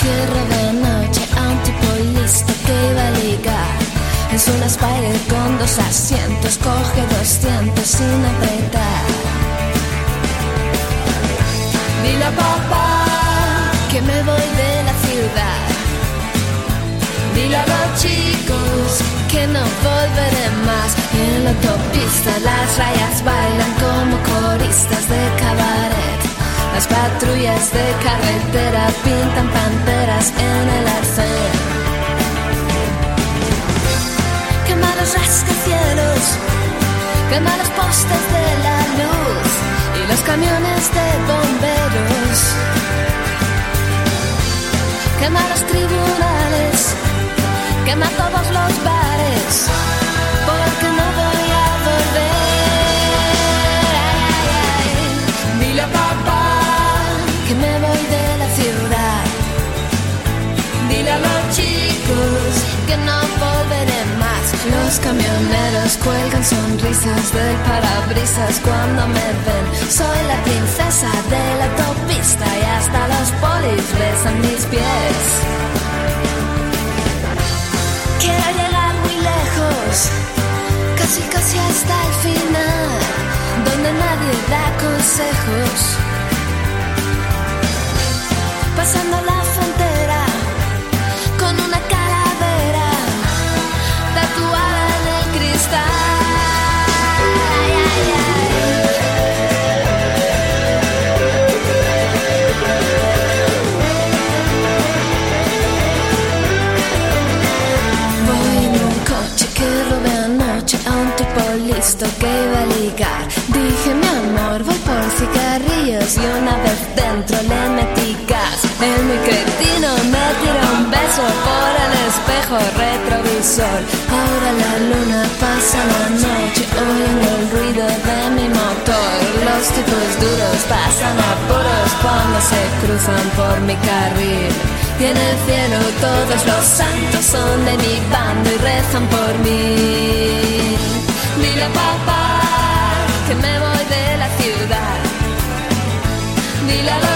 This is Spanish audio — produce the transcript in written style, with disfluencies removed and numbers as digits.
que roba noche a un tipo listo que iba a ligar. Es una Spider con 2 asientos, coge 200 sin apretar. Dile a papá que me voy de la ciudad. Dile a los chicos que no volveré más. En la autopista las rayas bailan como coristas de cabaret. Las patrullas de carretera pintan panteras en el arcén. Quema los rascacielos, quema los postes de la luz y los camiones de bomberos. Quema los tribunales, quema todos los bares, porque no voy a volver. Dile a papá que me voy de la ciudad. Dile a los chicos que no volveré más. Los camioneros cuelgan sonrisas del parabrisas cuando me ven. Soy la princesa de la autopista y hasta los polis besan mis pies. Quiero llegar muy lejos, casi casi hasta el final, donde nadie da consejos. Pasando la frontera con una calavera tatuada en el cristal. Ay, ay, ay. Voy en un coche que robé anoche a un tipo listo que iba a ligar. Dije, mi amor, voy por cigarrillos y una vez dentro le metí gas. El muy cretino me tiró un beso por el espejo retrovisor. Ahora la luna pasa la noche oyendo el ruido de mi motor. Los tipos duros pasan apuros cuando se cruzan por mi carril. Y en el cielo todos los santos son de mi bando y rezan por mí. Dile a papá que me voy de la ciudad. Dile a